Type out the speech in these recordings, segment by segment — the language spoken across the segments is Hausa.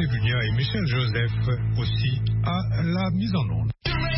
Patrick Dunia et Michel Joseph aussi à la mise en onde.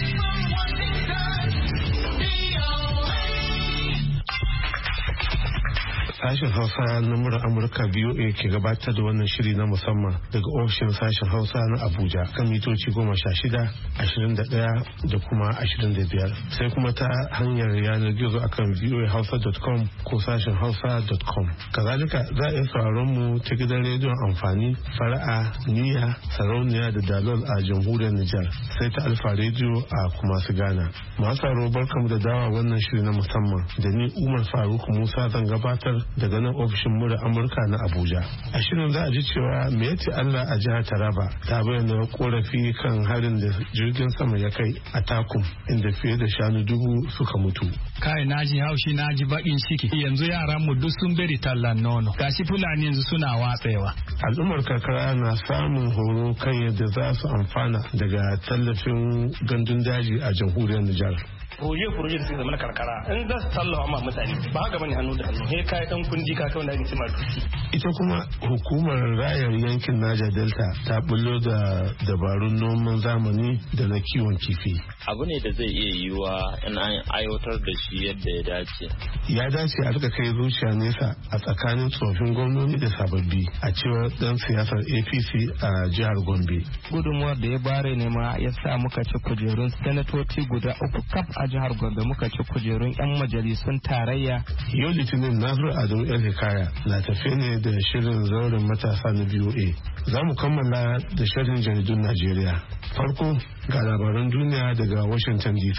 Sashen Hausa na murar Amurka VOA ke gabatar da wannan shiri na musamman daga ofishin sashen Hausa na Abuja kan mitoci 16, 21 da kuma 25. Sai kuma ta hanyar yanar gizo akan voahausa.com ko sashen hausa.com. Kazalika za a iya sauraron mu ta gidan rediyon amfani fara'a, niyya, sarauniya da dalol a jamhuriyar Nijar sai ta Alfa rediyo a kuma su Ghana. Masu sauraro barkamu da dawa wannan shiri na musamman da ni Umar Faruk Musa zan gabatar daga nan ofishin murar Amurka na Abuja. A shirin za a ji cewa Meti Allah a jihar Taraba ta bayyana korafi kan harin da jirgin sama ya kai a Takum inda fiye da shanu 1000 suka mutu. Kai naji haushi naji bakin ciki yanzu yaran mu duk sun bari tallan nono gashi Fulani yanzu suna watsewa. Al'ummar karkara na samun horo kan yadda za su amfana daga tallafin gandun daji a jamhuriyar Nijar. Furuje da suke zama na karkara in za su tallafa ma mutane ba haka bane hannu da hannu he kai dan kundi ka kawai da ake cewa duki. Ita kuma hukumar rayar yankin Niger Delta ta bullo da dabarun noman zamani da na kiwon kifi. Abu ne da zai iya yiwuwa in an aiwatar da shi yadda ya dace. Ya dace a rika kai zuciya nesa a tsakanin tsofin gwamnoni da sababbi a cewar dan siyasar APC a jihar Gombe. Gudunmuwar da ya bare ne ma ya sa muka ci kujerun sanatoci guda 3 kaf a jihar Gombe, muka ci kujerun 'yan majalisun tarayya. Yau Litinin Nasiru Adamu El Hikaya na tafe ne da shirin zauren matasa na VOA. Za mu kammala da shirin jaridun Najeriya. Farko ga labaran duniya daga Washington DC.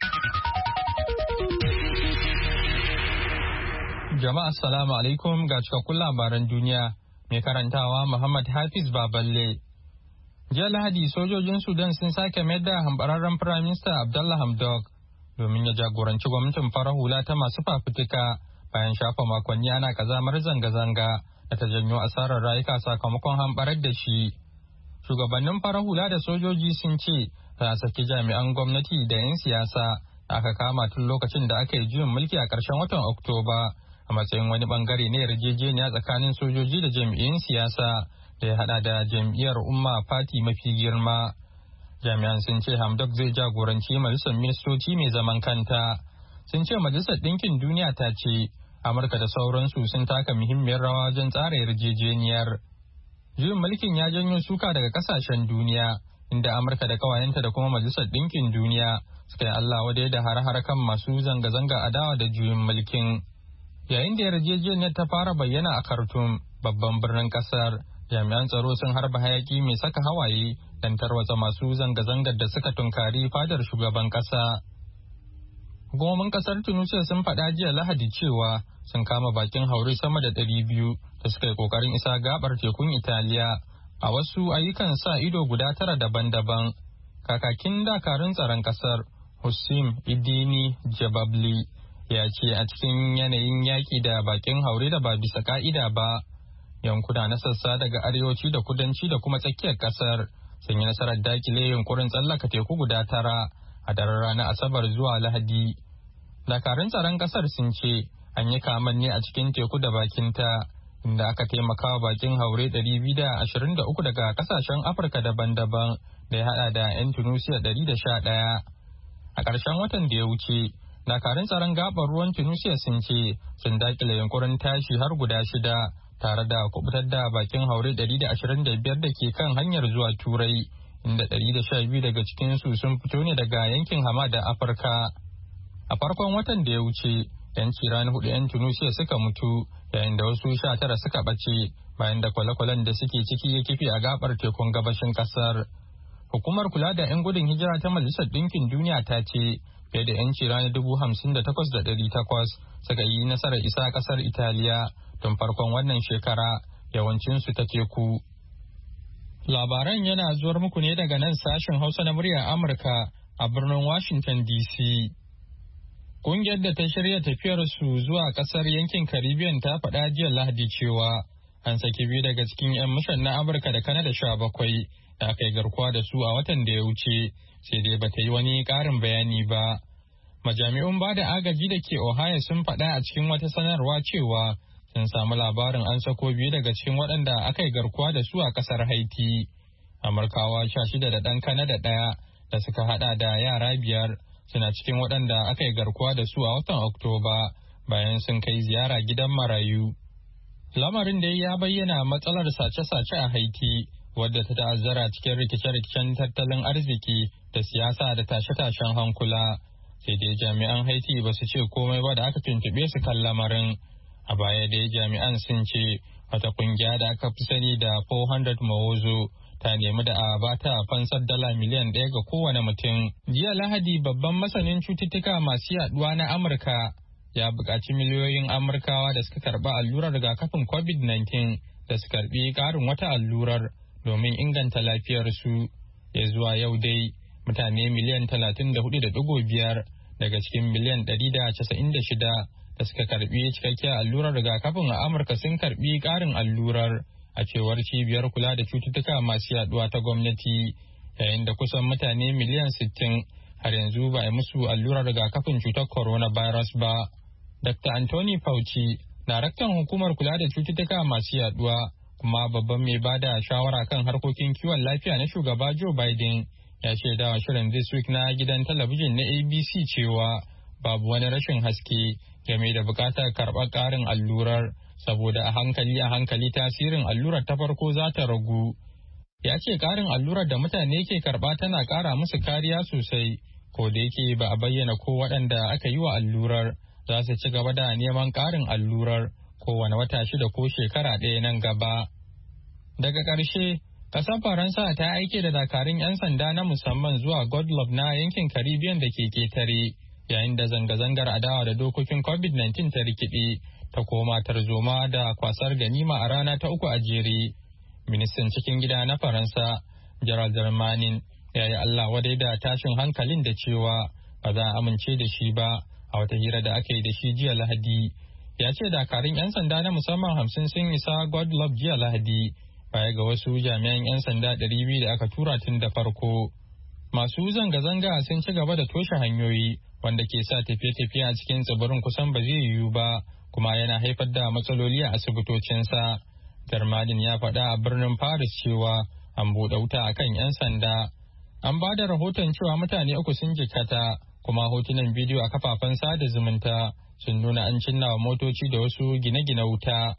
Jama'a assalamu alaikum ga cikakkun labaran duniya mai karantawa Muhammad Hafiz Baballe. Jiya Lahadi sojojin Sudan sun sake mayar da hambararren Firaminista Abdallah Hamdok domin ya jagoranci gwamnatin farar hula ta masu fafutuka bayan shafa makonni ana kazamar zanga-zanga da ta janyo asarar rayuka sakamakon hambarar da shi. Shugabannin farar hula da sojoji sun ce za a saki jami'an gwamnati da 'yan siyasa da aka kama tun lokacin da aka yi juyin mulki a ƙarshen watan Oktoba a matsayin wani bangare na yarjejeniya tsakanin sojoji da jami'in siyasa da ya hada da jam'iyyar Umma Fati mafi girma. Jami'an sun ce Hamdok zai jagoranci majalisar ministoci mai zaman kanta. Sun ce majalisar ɗinkin duniya ta ce Amurka da sauransu sun taka muhimmiyar rawa wajen tsara yarjejeniyar. Juyin mulkin ya janyo suka daga kasashen duniya inda Amurka da kawayenta da kuma majalisar ɗinkin duniya suka yi Allah wadai da har-har kan masu zanga-zanga adawa da juyin mulkin. Yayin da yarjejeniyar ta fara bayyana a Khartoum, babban birnin kasar, jami'an tsaro sun harba hayaki mai saka hawaye don tarwatsa masu zanga-zangar da suka tunkari fadar shugaban kasa. Hukumomin kasar Tunisia sun faɗa jiya Lahadi cewa sun kama bakin haure sama da 200 da suka yi kokarin isa gabar tekun Italiya a wasu ayyukan sa ido guda 9 daban-daban. Kakakin dakarun tsaron kasar Hussein Idini Jababli ya ce a cikin yanayin yaƙi da bakin haure da ba bisa ka'ida ba, yankuna na sassa daga arewaci da kudanci da kuma tsakiyar kasar sun yi nasarar dakile yunkurin tsallaka teku guda 9 a daren ranar Asabar zuwa Lahadi. Dakarun tsaron kasar sun ce an yi kaman ne a cikin teku da bakinta inda aka taimaka wa bakin haure 223 daga kasashen Afirka daban-daban da ya hada da 'yan Tunisia 111. A ƙarshen watan da ya wuce, dakarun tsaron gabar ruwan Tunisia sun ce sun dakile yunkurin tashi har guda 6 tare da kubutar da bakin haure 125 da ke kan hanyar zuwa Turai, inda 112 daga cikinsu sun fito ne daga yankin Hamada Afirka. A farkon watan da ya wuce, 'yan cirani 4 'yan Tunisia suka mutu yayin da wasu 19 suka ɓace bayan da kwale-kwalen da suke ciki ya kife a gabar tekun gabashin ƙasar. Hukumar kula da 'yan gudun hijira ta Majalisar Ɗinkin Duniya ta ce fiye da 'yan cirani 58,800 suka yi nasarar isa ƙasar Italiya tun farkon wannan shekara, yawancinsu ta teku. Labaran yana zuwar muku ne daga nan sashen Hausa na muryar Amurka a birnin Washington DC. Ƙungiyar da ta shirya tafiyar su zuwa ƙasar yankin Caribbean ta faɗa jiya Lahadi cewa an saki 2 daga cikin 'yan mishan na Amurka da Kanada 17 da aka yi garkuwa da su a watan da ya wuce, sai dai bata yi wani ƙarin bayani ba. Majami'un ba da agaji da ke Ohio sun faɗa a cikin wata sanarwa cewa sun samu labarin an sako 2 daga cikin waɗanda aka yi garkuwa da su a ƙasar Haiti. Amurkawa 16 da ɗan Kanada 1 da suka hada da yara 5 suna cikin waɗanda aka yi garkuwa da su a watan Oktoba bayan sun kai ziyara gidan marayu. Lamarin da ya bayyana matsalar sace-sace a Haiti wadda ta ta'azzara cikin rikice-rikicen tattalin arziki da siyasa da tashe-tashen hankula. Sai dai jami'an Haiti ba su ce komai ba da aka tuntuɓe su kan lamarin. A baya dai jami'an sun ce wata kungiya da aka fi sani da 400 Mawozo ta nemi da a bata fansar $1 miliyan ga kowane mutum. Jiya Lahadi babban masanin cututtuka masu yaduwa na Amurka ya buƙaci miliyoyin Amurkawa da suka karɓi allurar rigakafin COVID-19 da su karɓi ƙarin wata allurar domin inganta lafiyarsu. Ya zuwa yau dai mutane miliyan 34.5 daga cikin miliyan 196 da suka karɓi cikakkiyar allurar rigakafin a Amurka sun karɓi ƙarin allurar a cewar cibiyar kula da cututtuka masu yaduwa ta gwamnati, yayin da kusan mutane miliyan 60 har yanzu ba a musu allurar rigakafin cutar coronavirus ba. Dr. Anthony Fauci, daraktan hukumar kula da cututtuka masu yaduwa kuma babban mai bada shawara kan harkokin kiwon lafiya na shugaba Joe Biden, ya shaida wa shirin This Week na gidan talabijin na ABC cewa babu wani rashin haske game da bukatar karɓar ƙarin allurar, saboda a hankali tasirin allurar ta farko za ta ragu. Ya ce ƙarin allurar da mutane ke karɓa tana ƙara musu kariya sosai, ko da yake ba a bayyana ko waɗanda aka yi wa allurar za su ci gaba da neman ƙarin allurar kowane wata 6 ko shekara 1 nan gaba. Daga ƙarshe, ƙasar Faransa ta aike da dakarun 'yan sanda na musamman zuwa Guadeloupe na yankin Caribbean da ke ketare, yayin da zanga-zangar adawa da dokokin COVID-19 ta rikide ta koma tarzoma da kwasar ganima a rana ta 3 a jere. Ministan cikin gida na Faransa, Gerald Darmanin, ya yi Allah wadai da tashin hankalin da cewa ba za a amince da shi ba. A wata hira da aka yi da shi jiya Lahadi, ya ce dakarun 'yan sanda na musamman 50 sun isa Guadeloupe jiya Lahadi, baya ga wasu jami'an 'yan sanda 200 da aka tura tun da farko. Masu zanga-zanga sun ci gaba da toshe hanyoyi wanda ke sa tafiye-tafiye a cikin tsibirin kusan ba zai yiwu ba, kuma yana haifar da matsaloli a asibitocinsa. Darmadin ya faɗa a birnin Paris cewa an buɗe wuta a kan 'yan sanda. An ba da rahoton cewa mutane 3 sun jikkata, kuma hotunan bidiyo a kafafen sada zumunta sun nuna an cinna wa motoci da wasu gine-gine wuta.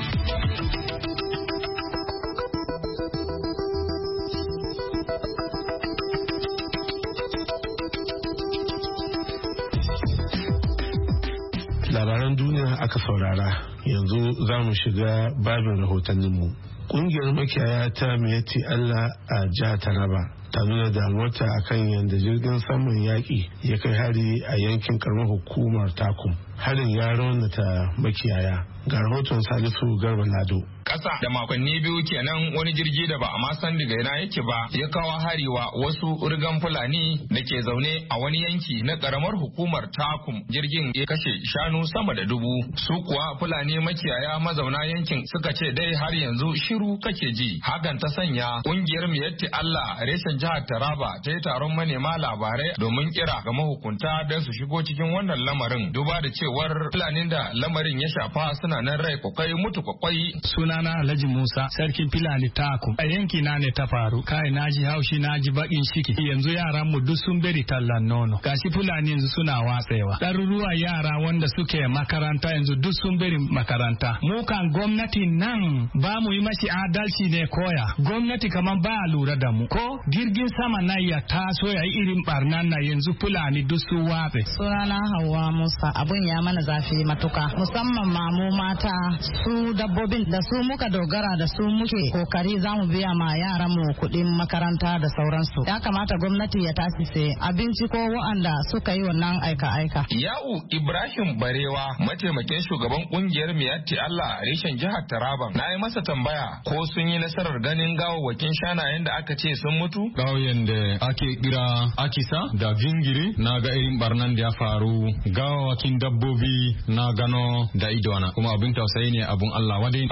Labaran duniya aka saurara, yanzu za mu shiga babin rahotanninmu. Ƙungiyar makiyaya ta Miyetti Allah a jihar Taraba ta nuna damuwarta akan yadda jirgin saman yaƙi ya kai hari a yankin karamar hukumar Takum. Harin ya raunata makiyaya. Ga rahoton Salisu Garba Lado. Ƙasa da makonni 2 kenan wani jirgi da ba a ma san daga ina yake ba ya kawo hariwa wasu rigan Fulani da ke zaune a wani yanki na karamar hukumar Takum. Jirgin ya kashe shanu sama da 1000. Su kuwa Fulani makiyaya mazauna yankin suka ce dai har yanzu shiru kake ji. Hakan ta sanya ƙungiyar Miyetti Allah reshen jihar Taraba ta yi taron manema labarai domin kira ga mahukunta don su shigo cikin wannan lamarin, duba da cewar Fulanin da lamarin ya shafa suna nan rai kwakwai mutu kwakwai. Sunana Alhaji Musa, sarkin Fulani Takum. A yanki na ne ta faru. Kai naji haushi, naji bakin ciki. Yanzu yaran mu duk sun bari tallan nono. Gashi Fulani yanzu suna watsewa. Ɗaruruwa yara wanda suke makaranta yanzu duk sun bari makaranta. Mu kan gwamnati nan ba mu yi mashi adalci ne koya. Gwamnati kaman ba a lura da mu. Ko jirgin sama na ya taso ya yi irin barnan na yanzu Fulani duk su watse. Sunana Hauwa Musa, abun ya mana zafi matuka. Musamman ma mu mata, su dabbobin da su muka dogara da su muke kokari za mu biya ma yaran mu kuɗin makaranta da sauransu. Ya kamata gwamnati ya tashi sai abinci ko wa'anda suka yi wannan aika-aika. Ya'u Ibrahim Barewa, mataimakin shugaban kungiyar Miyetti Allah reshen jihar Taraba, na yi masa tambaya ko sun yi nasarar ganin gawawwakin shanayen da aka ce sun mutu. Ƙauyen da ake kira Akisa da Vingiri na ga irin barnan da ya faru, gawawwakin dabbobi na gano da idona, kuma abin tausayi ne abun Allah wadai. An kashe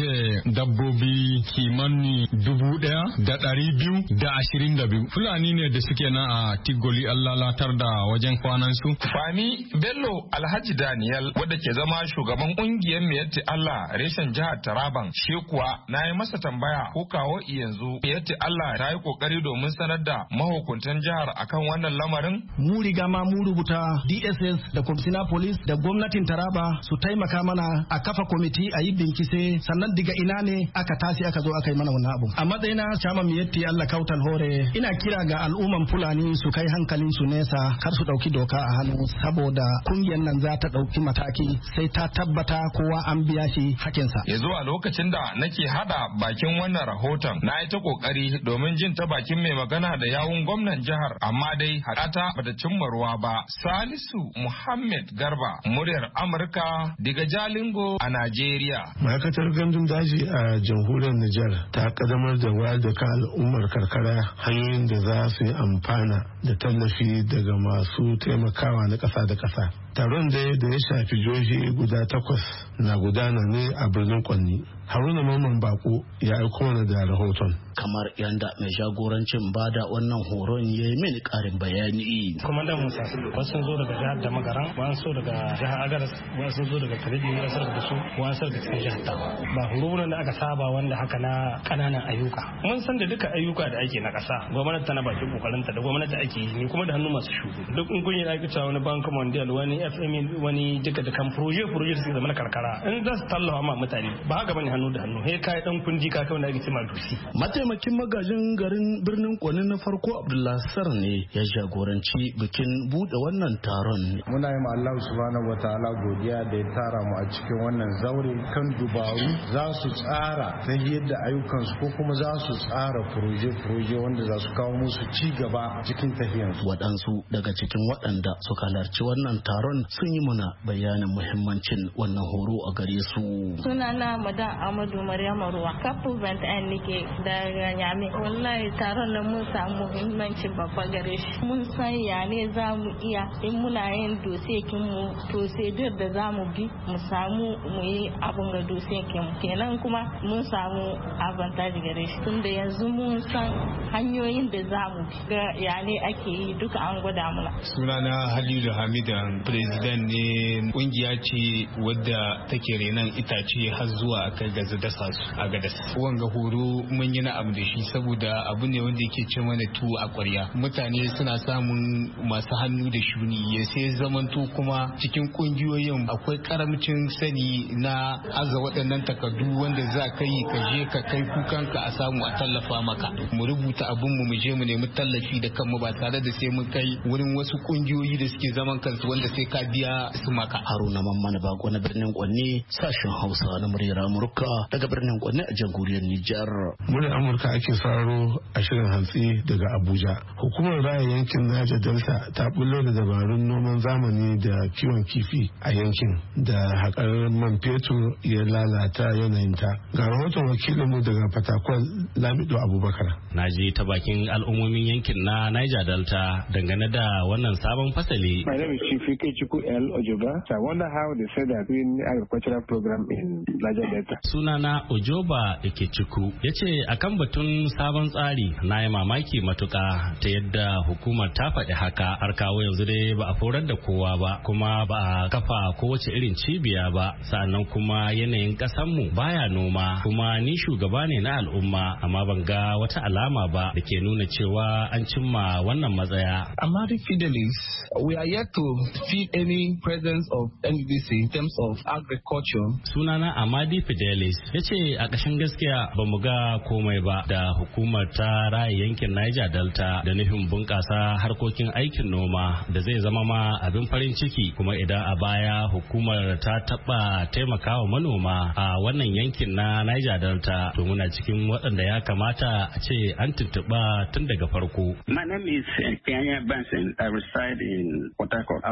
kashe dabbobi kimanin 1,222. Fulani ne da suke nan a Tigoli an lalatar da wajen kwanansu. Fani Bello Alhaji Daniel wadda ke zama shugaban kungiyar Miyatti Allah reshen jihar Taraban shi kuwa na yi masa tambaya ko kawo yanzu Miyatti Allah ta yi kokari domin sanar da mahukuntan jihar akan wannan lamarin. Mu riga ma mu rubuta DSS da Commissioner Police da gwamnatin Taraba su taimaka mana a kafa kwamiti a yi bincike sannan diga ina ne aka tashi aka zo aka yi mana wannan abu. A matsayina Chairman Miyatti Allah Kautal Hore ina kira ga al'umman Fulani su kai hankalin su nesa kar su dauki doka a hannu saboda kungiyar nan za ta dauki mataki sai ta tabbata kowa an biya shi hakinsa. Ya zuwa lokacin da nake hada bakin wannan rahoton na yi ta kokari domin jin ta bakin mai magana da yawun gwamnan jihar amma dai hakata bata cimma ruwa ba. Salisu Muhammad Garba muryar Amurka daga Jalingo a Najeriya. Ma'aikatar gandun daji a jamhuriyar Nijar ta kaddamar da wayar da kan al'ummar karkara hanyoyin da za su yi amfana da tallafi daga masu taimakawa na ƙasa da ƙasa. Taron da ya shafi jihohi guda 8 na gudana ne a birnin Kwanni. Haruna Mamman Bako ya aiko mana da rahoton. Kamar yanda mai jagorancin bada wannan horon ya yi mini karin bayani. Kwamandan Musa, wasu zo daga jihar da Magaran, wasu daga jihar Agadas, wasu zo daga Karibi, wasu daga su, wasu daga cikin jihar Tawa. Ba horo da aka saba wanda haka na kananan ayyuka. Mun san da duka ayyuka da ake na ƙasa, gwamnati tana bakin kokarinta da gwamnati ake yi kuma da hannu masu shugu. Duk in kun yi aikata wani Bank Mondial, wani FM, wani duka da kan proje suke zama na karkara. In za su tallafa ma mutane, ba haka bane hannu da hannu. He kai dan kunji ka kawai da ake cewa dusi. Mataimakin magajin garin birnin Kwani na farko Abdullahi Sar ne ya jagoranci bikin bude wannan taron. Muna yi ma Allah subhanahu wataala godiya da ya tara mu a cikin wannan zaure kan dubaru za su tsara ta yadda ayyukansu ko kuma za su tsara proje wanda za su kawo musu ci gaba cikin tafiyansu. Waɗansu daga cikin waɗanda suka halarci wannan taron sun yi muna bayanin muhimmancin wannan horo a gare su. Sunana Madan Amadu Maryama Ruwa, kafu bantan nike daga Nyame. Wallahi taron da mun samu muhimmanci babba gare shi. Mun san ya ne za mu iya in muna yin dosekin mu procedure da za mu bi mu samu mu yi abun ga dosekin mu. Kenan kuma mun samu advantage gare shi. Tunda yanzu mun san hanyoyin da za mu bi ga ya ne ake yi duka an gwada muna. Sunana Halilu Hamidan, president ne kungiya ce wadda take renan itace har zuwa akai ga dasa su a gadas. Wanga horo mun yi na'am da shi saboda abu ne wanda yake ce mana tuwo a ƙwarya. Mutane suna samun masu hannu da shuni ya sai zamanto kuma cikin kungiyoyin akwai karamcin sani na aza waɗannan takardu wanda za ka yi ka je ka kai kukanka a samu a tallafa maka. Mu rubuta abin mu je mu nemi tallafi da kanmu ba tare da sai mun kai wurin wasu kungiyoyi da suke zaman kansu wanda sai ka biya su maka. Haruna Mamman Bako na birnin Kwanne, sashen Hausa na muryar Amurka daga birnin Kwanne a jamhuriyar Nijar. Muryar Amurka ake sauraro a shirin hantsi daga Abuja. Hukumar raya yankin Niger Delta ta bullo da dabarun noman zamani da kiwon kifi a yankin da haƙar man fetur ya lalata yanayinta. Ga rahoton wakilinmu daga Fatakwal Lamido Abubakar. Na je ta bakin al'ummomin yankin na Niger Delta dangane da wannan sabon fasali. My name is Chief Ikechukwu L. Ojoba. So I wonder how they say that in agricultural program in Niger Delta. Sunana Ojoba Ikechukwu ya ce akan batun sabon tsari na yi mamaki matuka ta yadda hukumar ta faɗi haka har kawo yanzu dai ba a forar da kowa ba kuma ba a kafa kowace irin cibiya ba sannan kuma yanayin ƙasanmu baya noma kuma ni shugaba ne na al'umma amma ban ga wata alama ba da ke nuna cewa an cimma wannan matsaya. Amadi Fidelis, we are yet to feel any presence of NDC in terms of agriculture. Sunana Amadi Fidelis ya ce a ƙashin gaskiya ba mu ga komai ba da hukumar ta raya yankin Niger Delta da nufin bunƙasa harkokin aikin noma da zai zama ma abin farin ciki kuma idan a baya hukumar ta taɓa taimakawa manoma a wannan yankin na Niger Delta to muna cikin waɗanda ya kamata a ce an tuntuɓa tun daga farko. My name is Kenya Benson. I reside in Port Harcourt. I wouldn't doubt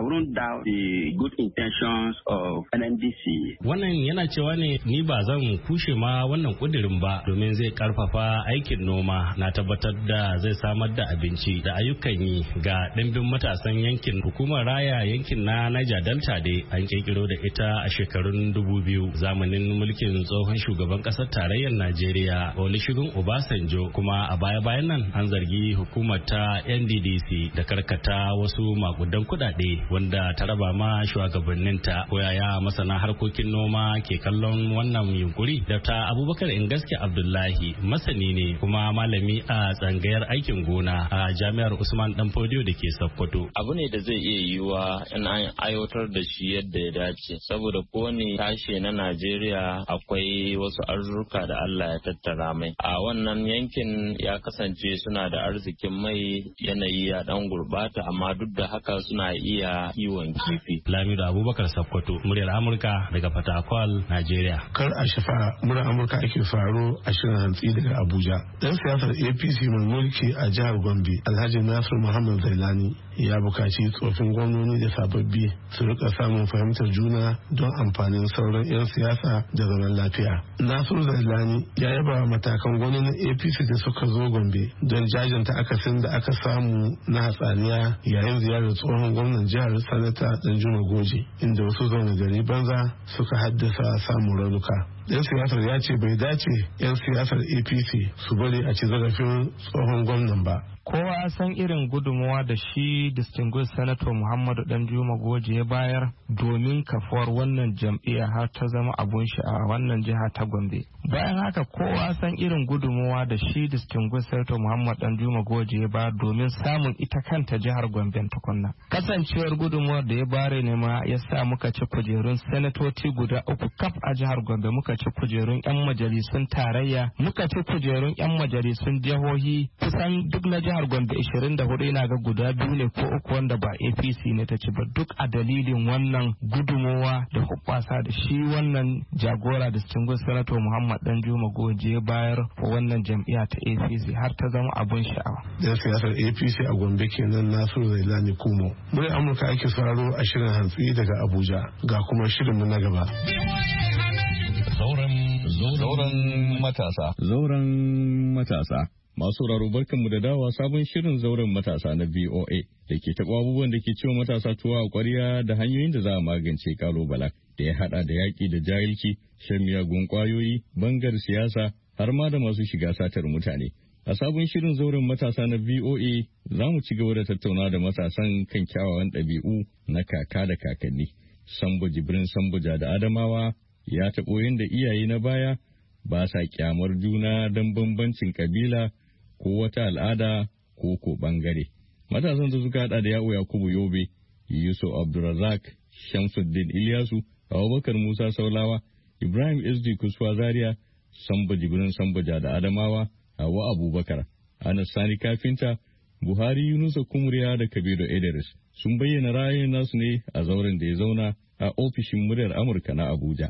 about the good intentions of NNDC. Wannan yana cewa ne ni ba zan kushe ma wannan kudirin ba domin zai karfafa aikin noma na tabbatar da zai samar da abinci da ayyukan yi ga ɗimbin matasan yankin. Hukumar raya yankin na Niger Delta dai an kirkiro da ita a shekarun 2000 zamanin mulkin tsohon shugaban ƙasar tarayyar Najeriya Olusegun Obasanjo, kuma a baya-bayan nan an zargi hukumar ta NDDC da karkata wasu makudan kuɗaɗe wanda ta raba ma shugabanninta. Ko yaya masana harkokin noma ke kallon wannan yunkuri? Dr. Abubakar Ingaske Abdullahi masani ne kuma malami a tsangayar aikin gona a Jami'ar Usman Danfodiyo da ke Sokoto. Abu ne da zai iya yiwuwa in an aiwatar da shi yadda ya dace, saboda kowane tashe na Najeriya akwai wasu arzuka da Allah ya tattara mai. A wannan yankin ya kasance suna da arzikin mai, yanayi ya dan gurbata, amma duk da haka suna iya kiwon kifi. Lamido Abubakar Sokoto, muryar Amurka daga Fatakwal, Najeriya. Kar a shafa, muryar Amurka ake faro a shirin hantsi daga Abuja. Dan siyasar APC mai mulki a jihar Gombe, Alhaji Nasir Muhammad Zailani, ya bukaci tsofin gwamnoni da sababbi su rika samun fahimtar juna don amfanin sauran 'yan siyasa da zaman lafiya. Nasiru Zailani ya yaba matakan gwamnonin APC da suka zo Gombe don jajanta akasin da aka samu na hatsaniya yayin ziyarar tsohon gwamnan jihar Sanata Danjuma Goje, inda wasu zaune gari banza suka haddasa samun raunuka. Yan siyasar ya ce bai dace 'yan siyasar APC su bari a ci zarafin tsohon gwamnan ba. Kowa san irin gudunmawa da shi distinguished senator Muhammadu Danjuma Goje ya bayar domin kafuwar wannan jam'iyya har ta zama abun sha'awa wannan jiha ta Gombe. Bayan haka kowa san irin gudunmawa da shi distinguished senator Muhammadu Danjuma Goje ya bayar domin samun ita kanta jihar Gombe tukunna. Kasancewar gudunmawar da ya bare ne ma ya sa muka ci kujerun senatoci guda 3 kaf a jihar Gombe, muka ci kujerun 'yan majalisun tarayya, muka ci kujerun 'yan majalisun jihohi, kusan duk na jihar Gombe 24 ina ga guda 2 ne ko 3 wanda ba APC ne ta ci ba, duk a dalilin wannan gudumowa da hubbasa da shi wannan jagora distinguished senator Muhammad Danjuma Goje ya bayar wa wannan jam'iyya ta APC har ta zama abun sha'awa. Dan siyasar APC a Gombe kenan Nasiru Zailani Kumo. Murai Amurka ake sauraro a shirin hantsi daga Abuja, ga kuma shirinmu na gaba. Zauren matasa. Masu sauraro barkanmu da dawa sabon shirin zauren matasa na VOA da ke taɓa abubuwan da ke ciwo matasa tuwa a ƙwarya da hanyoyin da za a magance kalubalen da ya haɗa da yaƙi da jahilci, shan miyagun ƙwayoyi, bangar siyasa har ma da masu shiga satar mutane. A sabon shirin zauren matasa na VOA za mu ci gaba da tattauna da matasan kan kyawawan ɗabi'u na kaka da kakanni. Sambo Jibrin Sambuja da Adamawa ya taɓo yadda iyaye na baya ba sa kyamar juna don bambancin kabila ko wata al'ada ko ko bangare. Matasan da suka hada da Ya'u Yakubu Yobe, Yusuf Abdulrazak, Shamsuddin Ilyasu, Abubakar Musa Saulawa, Ibrahim SD Kuswa Zaria, Sambo Jibrin Sambuja da Adamawa, Hawa Abubakar, Anas Sani Kafinta, Buhari Yunusa Kumriya da Kabiru Idris sun bayyana ra'ayin nasu ne a zauren da ya zauna a ofishin muryar Amurka na Abuja.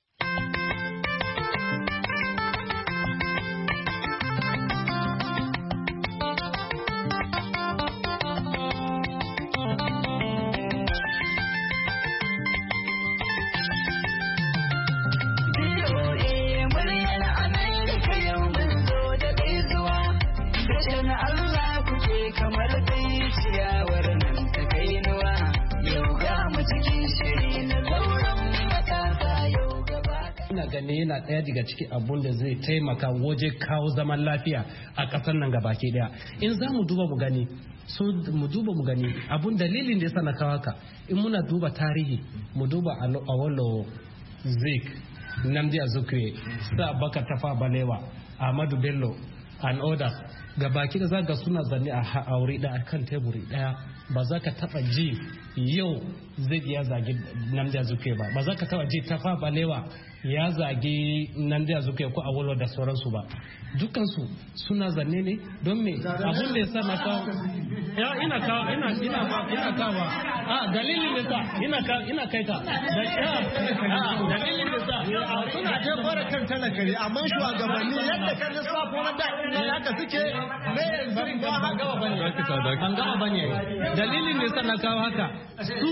Yana ɗaya daga cikin abun da zai taimaka waje kawo zaman lafiya a ƙasar nan gabaki daya. In za mu duba mu gani abun dalilin da ya sana kawo haka, in muna duba tarihi mu duba Awolowo, Zik, Nnamdi Azikiwe, Sir Bakar Tafawa Balewa, Ahmadu Bello and others gabaki da zaga suna zanne a aure da kan teburi daya. Ba za ka taba ji yau zai ya zagi Nnamdi Azikiwe ba za ka taba ji Tafawa Balewa ya zagi Nnamdi Azikiwe ko Awolowo da sauransu ba. Dukansu suna zanne ne don me abun da ya sa na kawo ina kawo dalilin da sa ina kai ka dalilin da sa suna jefar kan talakari amma shugabanni yadda kan lissafo na da haka suke ne yanzu ba gaba bane dalilin da sa na kawo haka su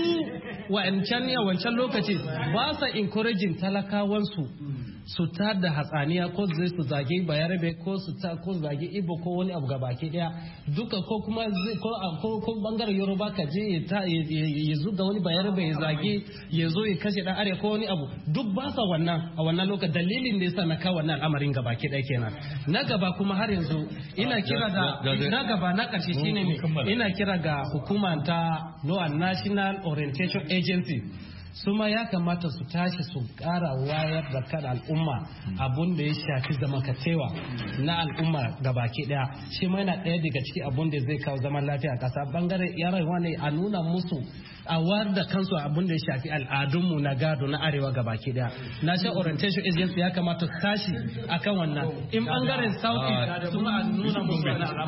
wancan lokaci ba sa encouraging talakawansu su tar da hatsaniya ko su zage bayarabe ko ko zage ibo ko wani abu gabaki daya duka ko kuma ko bangaren yoruba ka je ya zuga wani bayarabe ya zage ya zo ya kashe dan arewa ko wani abu duk ba sa wannan a wannan lokacin dalilin da yasa na kawo wannan al'amarin gabaki daya kenan na gaba kuma har yanzu ina kira da na gaba na karshe shine ne ina kira ga hukuma ta National Orientation Agency su ma ya kamata su tashi su ƙara wayar da kan al'umma abun da ya shafi zamantakewa na al'umma gabaki daya shi ma yana ɗaya daga ciki abun da zai kawo zaman lafiya a ƙasa bangaren yaran wani a nuna musu a wayar da kansu abun da ya shafi al'adunmu na gado na arewa gabaki daya National Orientation Agency ya kamata su tashi akan wannan in bangaren sauki su ma a nuna musu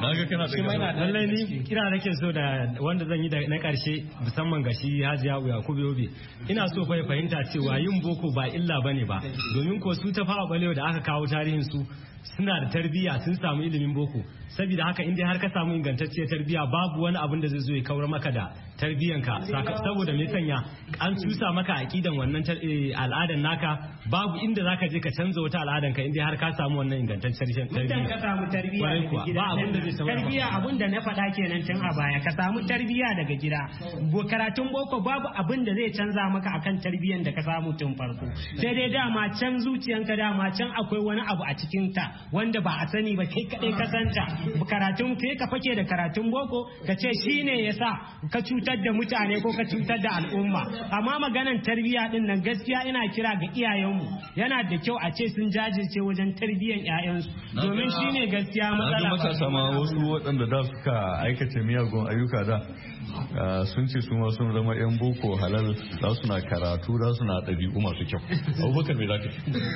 lallai ni kira nake so da wanda zan yi na ƙarshe musamman ga shi Hajiya Yakubu Yobe ina so fa fahimta cewa yin boko ba illa bane ba domin ko su ta fara balewa da aka kawo tarihin su suna da tarbiyya sun samu ilimin boko saboda haka in dai har ka samu ingantacciyar tarbiyya babu wani abin da zai zo ya kawar maka da tarbiyyanka saboda me sanya an cusa maka aqidan wannan al'adan naka babu inda zaka je ka canza wata al'adan ka in dai har ka samu wannan ingantacciyar tarbiyya mutan ka samu tarbiyya daga gida ba abin da zai samu tarbiyya abin da na faɗa kenan tun a baya ka samu tarbiyya daga gida karatun boko babu abin da zai canza maka akan tarbiyyan da ka samu tun farko sai dai dama can zuciyanka dama can akwai wani abu a cikin ta wanda ba a sani ba kai kadai ka santa karatun kai ka fake da karatun boko ka ce shine yasa ka cutar da mutane ko ka cutar da al'umma amma maganan tarbiyya din nan gaskiya ina kira ga iyayenmu yana da kyau a ce sun jajirce wajen tarbiyyan ƴaƴansu domin shine gaskiya matsala matasa ma wasu waɗanda da suka aikata miyagun ayyuka da sun ce su ma sun zama yan boko halal za su na karatu za su na ɗabi'u masu kyau abubakar mai zaka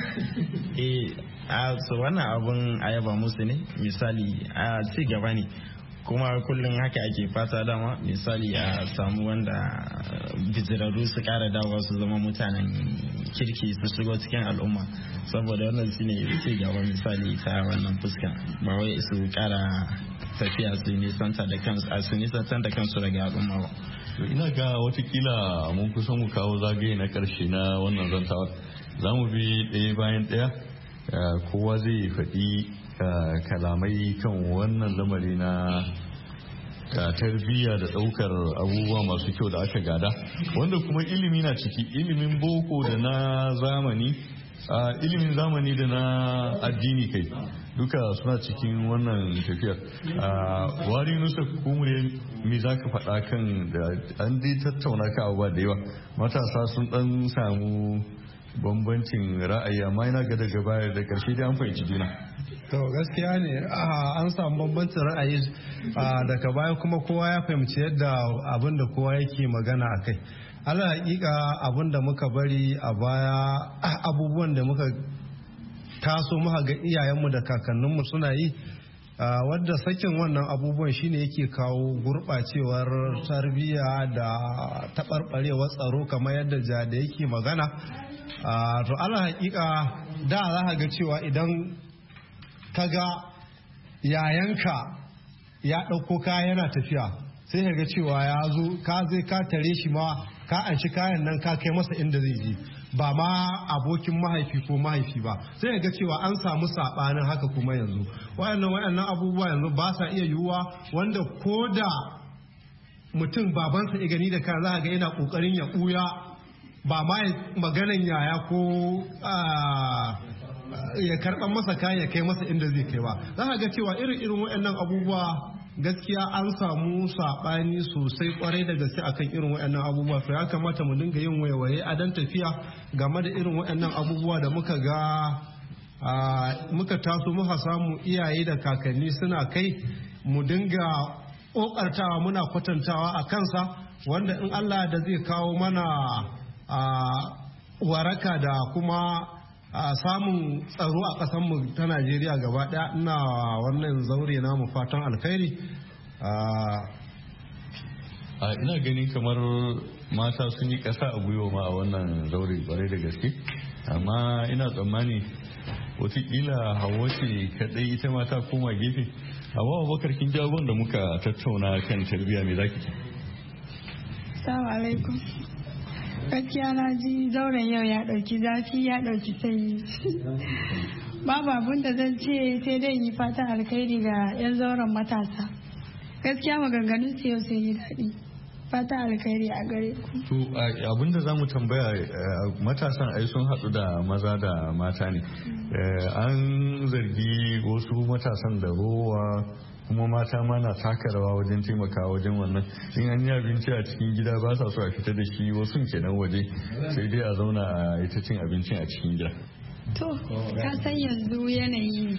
so wannan abun ayaba musu ne misali a ci gaba ne kuma kullum haka ake fata dama misali a samu wanda bijirarru su kara dawowa su zama mutanen kirki su shigo cikin al'umma saboda wannan shine ci gaba misali ta wannan fuska ba wai su kara tafiya su nisanta da kansu daga al'umma ba. Ina ga watakila mun kusa mu kawo zagaye na karshe na wannan zantawar za mu bi ɗaya bayan ɗaya kowa zai faɗi kalamai kan wannan lamari na tarbiyya da ɗaukar abubuwa masu kyau da aka gada wanda kuma ilimi na ciki ilimin boko da na zamani ilimin zamani da na addini kai duka suna cikin wannan tafiyar wari nusa kumure me za ka faɗa kan da an dai tattauna ka abubuwa da yawa matasa sun ɗan samu bambancin ra'ayi amma yana ga daga baya da ƙarshe dai an fahimci juna to gaskiya ne an samu bambancin ra'ayi daga baya kuma kowa ya fahimci yadda abin da kowa yake magana a kai ala hakika abin da muka bari a baya abubuwan da muka taso muka ga iyayenmu da kakanninmu suna yi wadda sakin wannan abubuwan shine yake kawo gurɓacewar tarbiyya da taɓarɓarewar tsaro kamar yadda da yake magana to ala hakika da za ka ga cewa idan ka ga yayanka ya ɗauko kaya yana tafiya sai ka ga cewa ya zo ka tare shi ma ka anshi kayan nan ka kai masa inda zai je ba ma abokin mahaifi ko mahaifi ba sai ga cewa an samu sabanin haka kuma yanzu wayannan abubuwa yanzu ba sa iya yiwuwa wanda ko da mutum babansa ya gani da ka za ga yana kokarin ya buya ba ma maganan yaya ko ya karɓar masa kayan ya kai masa inda zai kai ba za ga cewa irin wayannan abubuwa gaskiya an samu saɓani sosai kwarai da gaske akan irin waɗannan abubuwa to ya kamata mu dinga yin waiwaye a dan tafiya game da irin waɗannan abubuwa da muka ga muka taso muka samu iyaye da kakanni suna kai mu dinga ƙoƙartawa muna kwatantawa a kansa wanda in Allah da zai kawo mana waraka da kuma samun tsaro a ƙasanmu ta Najeriya gaba ɗaya ina wannan zaure namu fatan alkhairi ina ganin kamar mata sun yi ƙasa a gwiwa ma a wannan zaure kwarai da gaske, amma ina tsammani watakila Hauwa ce kaɗai ita mata koma gefe. Hauwa Abubakar, kin jawo da muka tattauna kan tarbiyya, me zaki ce? Assalamu alaikum. Gaskiya na ji zauren yau ya ɗauki zafi ya ɗauki sanyi. Babu abin da zan ce sai dai yi fatan alkhairi ga 'yan zauren matasa. Gaskiya maganganun su yau sun yi daɗi. Fatan alkhairi a gare ku. To abin da za mu tambaya, matasan ai sun haɗu da maza da mata ne. An zargi wasu matasan da rowa, kuma mata ma na taka rawa wajen taimakawa wajen wannan. In an yi abinci a cikin gida ba sa so a fita da shi, wasu kenan waje sai dai a zauna a ita cin abincin a cikin gida. To ka san yanzu yanayi,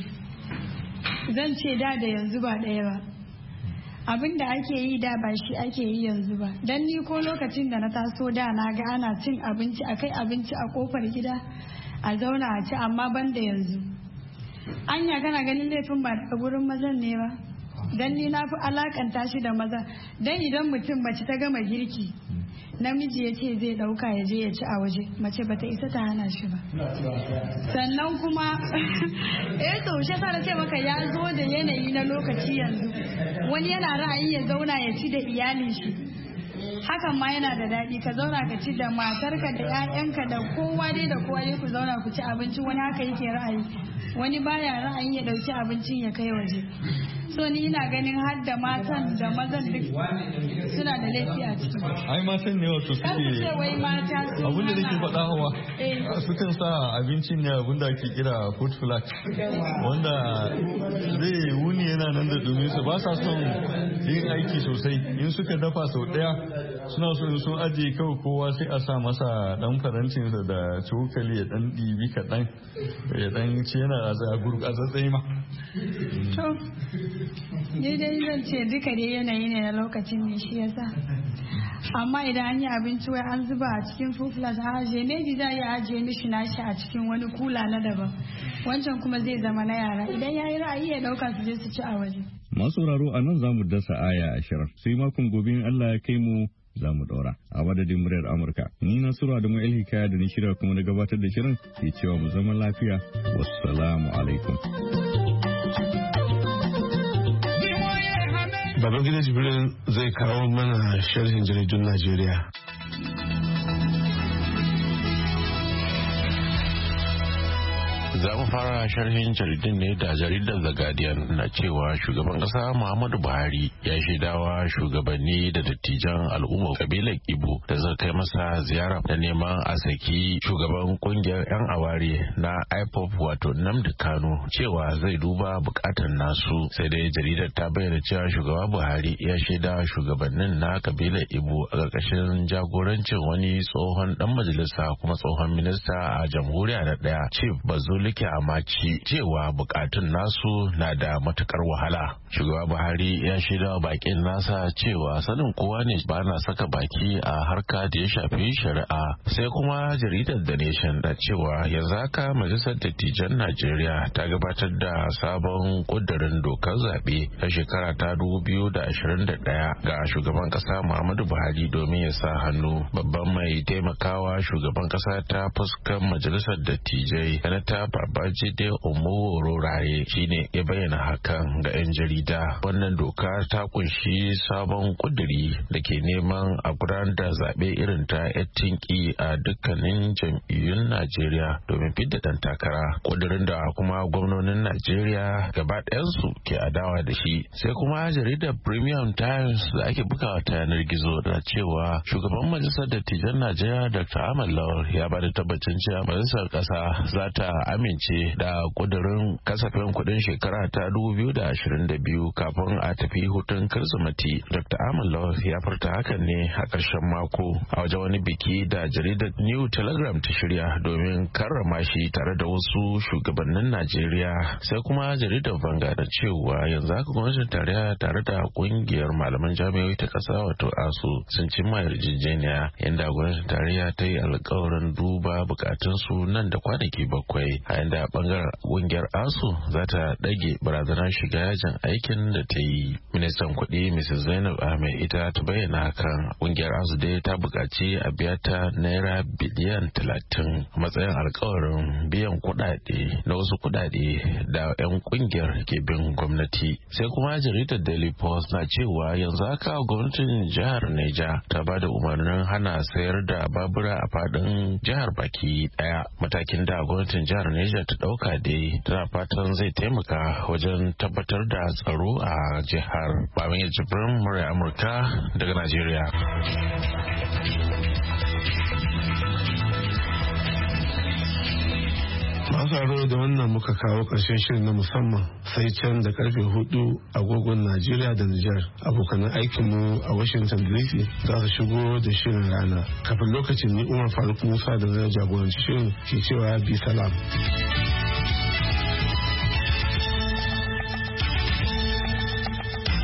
zan ce da yanzu ba ɗaya ba. Abin da ake yi da ba shi ake yi yanzu ba. Dan ni ko lokacin da na taso da na ga ana cin abinci, akai abinci a kofar gida a zauna a ci, amma ban da yanzu. Anya kana ganin laifin ba daga gurin mazan ne ba? Dan ni na fi alakanta shi da maza. Dan idan mutum mace ta gama girki, namiji ya ce zai dauka ya je ya ci a waje, mace bata isa ta hana shi ba. Sannan kuma to shi sa ce maka ya zo da yanayi na lokaci yanzu. Wani yana ra'ayi ya zauna ya ci da iyalin shi, hakan ma yana da daɗi. Ka zauna ka ci da matarka da 'ya'yanka da kowa dai da kowa ku zauna ku ci abinci. Wani haka yake ra'ayi, wani baya ra'ayin ya ɗauki abincin ya kai waje. So ni ina ganin har da matan da mazan duk suna da laifi a ciki. Ai matan ne wato suke abin da nake faɗa Hawa, sukan sa abincin ne abin da ake kira food flat, wanda zai wuni yana nan da domin su ba sa son yin aiki sosai. In suka dafa sau ɗaya suna so in sun ajiye kawai kowa sai a sa masa dan farantinsa da cokali ya dan ɗibi kaɗan ya dan ci, yana a tsatsai ma. Ni dai zan ce duka dai yanayi ne na lokacin ne shi yasa. Amma idan an yi abinci wai an zuba a cikin fuflas a ajiye, maybe za a iya ajiye mishi nashi a cikin wani kula na daban, wancan kuma zai zama na yara. Idan ya yi ra'ayi ya ɗauka su je su ci a waje. Masu sauraro, a nan za mu dasa aya 20, sai makon gobe in Allah ya kai mu za mu ɗora. A madadin muryar Amurka, ni Nasiru Adamu El Hikaya da ni shirya kuma na gabatar da shirin ke cewa mu zama lafiya. Wassalamu alaikum. Babangida Jibril zai kawo mana sharhin jaridun Najeriya. Za mu fara sharhin jaridun ne da jaridar The Guardian na cewa shugaban kasa Muhammadu Buhari ya shaidawa shugabanni da dattijan al'ummar kabilar Igbo da zai kai masa ziyara da neman a saki shugaban kungiyar 'yan aware na IPOB wato Nnamdi Kanu cewa zai duba bukatan nasu. Sai dai jaridar ta bayyana cewa shugaba Buhari ya shaidawa shugabannin na kabilar Igbo a ƙarƙashin jagorancin wani tsohon dan majalisa kuma tsohon minista a jamhuriya na ɗaya Chief Bazuli Amaci cewa bukatun nasu na da matukar wahala. Shugaba Buhari ya shaida bakin nasa cewa sanin kowa ne ba na saka baki a harka da ya shafi shari'a. Sai kuma jaridar The Nation da cewa yanzu haka majalisar dattijan Najeriya ta gabatar da sabon kudirin dokar zaɓe ta shekara ta 2021 ga shugaban kasa Muhammadu Buhari domin ya sa hannu. Babban mai taimakawa shugaban kasa ta fuskar majalisar dattijai Sanata Babajide Omowore shine ya bayyana hakan ga 'yan jarida. Wannan doka ta kunshi sabon kuduri da ke neman a gudanar da zaɓe irin ta tinki a dukkanin jam'iyyun Najeriya domin fidda ɗan takara. Kudurin da kuma gwamnonin Najeriya gaba ɗayansu ke adawa da shi. Sai kuma jaridar Premium Times da ake bugawa ta yanar gizo da cewa shugaban majalisar dattijan Najeriya Dr. Ahmad Lawal ya bada tabbacin cewa majalisar ƙasa za ta amince da kudurin kasafin kudin shekara ta 2022 kafin a tafi hutun Kirsimeti. Dr. Ahmad Lawal ya furta hakan ne a ƙarshen mako a wajen wani biki da jaridar New Telegram ta shirya domin karrama shi tare da wasu shugabannin Najeriya. Sai kuma jaridar Vanguard da cewa yanzu haka gwamnatin tarayya tare da kungiyar malaman jami'o'i ta ƙasa wato ASU sun cimma yarjejeniya inda gwamnatin tarayya ta yi alƙawarin duba bukatunsu nan da kwanaki 7. A a inda bangaren kungiyar asu za ta ɗage barazanar shiga yajin aikin da ta yi. Ministan kuɗi Mrs. Zainab Ahmed ita ta bayyana hakan. Kungiyar asu dai ta buƙaci a biya ta naira biliyan 30 a matsayin alkawarin biyan kuɗaɗe na wasu kuɗaɗe da 'yan kungiyar ke bin gwamnati. Sai kuma jaridar Daily Post na cewa yanzu haka gwamnatin jihar Neja ta ba da umarnin hana sayar da babura a fadin jihar baki daya. Matakin da gwamnatin jihar Neja ta dauka dai tana fatan zai taimaka wajen tabbatar da tsaro a jihar. Babin Jibrin murya Amurka daga Najeriya. masu da wannan muka kawo ƙarshen shirin na musamman sai can da karfe 4 agogon Najeriya da Nijar abokanan aikinmu a Washington DC za su shigo da shirin rana. Kafin lokacin ni Umar Faruk Musa da na jagoranci shirin ke cewa bi salam.